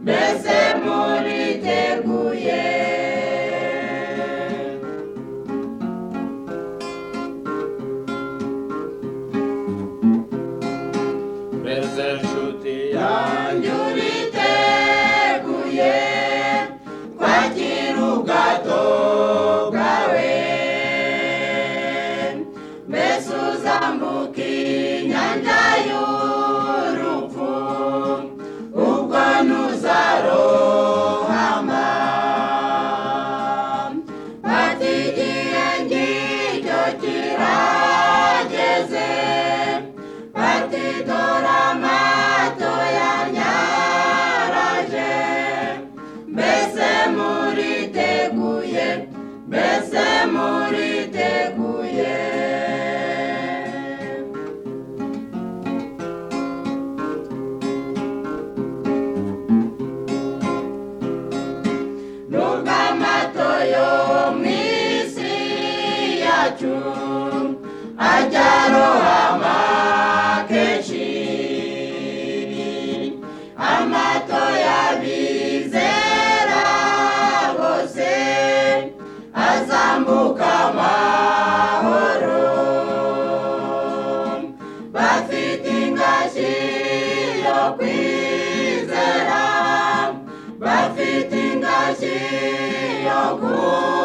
mbese muriteguye mbese nshuti yanjye uriteguye kwakira ubwato bwawe mbese uzambuka inyanja y'urupfu ubwo ntuzarohama bati igihe ngicyo kirageze bati dore amato yanyaraje mbese muriteguye mbese muriteguye nubwo amato yo mu isi yacu ajya arohama kenshi amato y'abizera bose azambuka amahoro bafite ingashyi yo kwizera bafite ingashyi yo